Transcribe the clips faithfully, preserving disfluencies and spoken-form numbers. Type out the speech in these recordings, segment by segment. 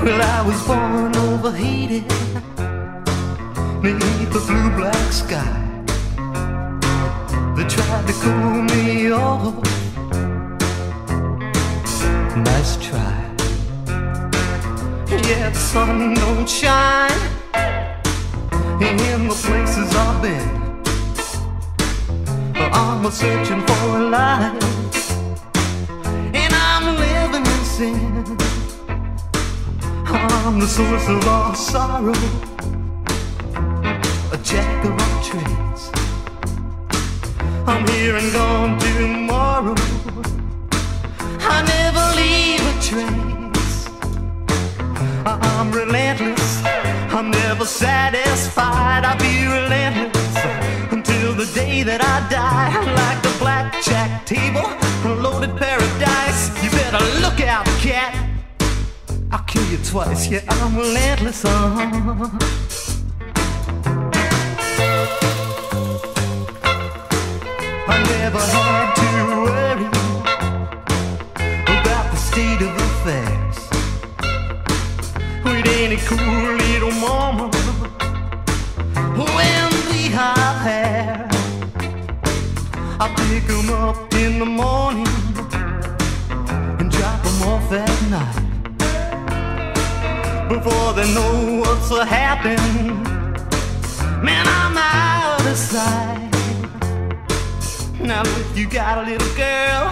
Well, I was born overheated beneath the blue-black sky. They tried to cool me off. Nice try. Yeah, the sun don't shine in the places I've been. I'm searching for a life, and I'm living in sin. I'm the source of all sorrow, a jack of all trades. I'm here and gone tomorrow. I never leave a trace. I'm relentless, I'm never satisfied. I'll be relentless until the day that I die. Like the blackjack table, a loaded paradise. You better look out, cat, I'll kill you twice. Yeah, I'm relentless, uh-huh. I never had to worry about the state of affairs with any cool little mama when we have hair. I pick 'em up in the morning and drop 'em off at night before they know what's a happening. Man, I'm out of sight. Now if you got a little girl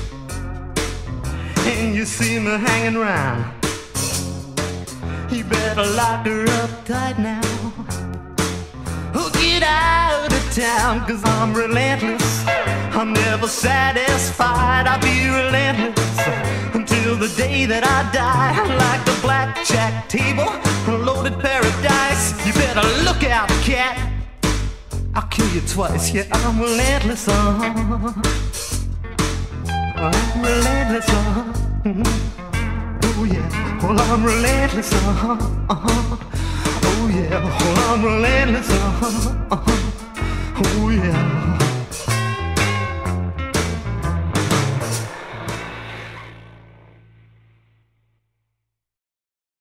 and you see me hanging around, you better lock her up tight now. Oh, get out of town, 'cause I'm relentless, I'm never satisfied. I'll be relentless until the day that I die. Like the blackjack table, a loaded paradise. You better look out, cat, I'll kill you twice. Yeah, I'm relentless, uh-huh. I'm relentless, uh-huh. Mm-hmm. Oh yeah, well I'm relentless, uh-huh, uh-huh. Oh yeah, well I'm relentless, uh-huh, uh-huh. Oh yeah.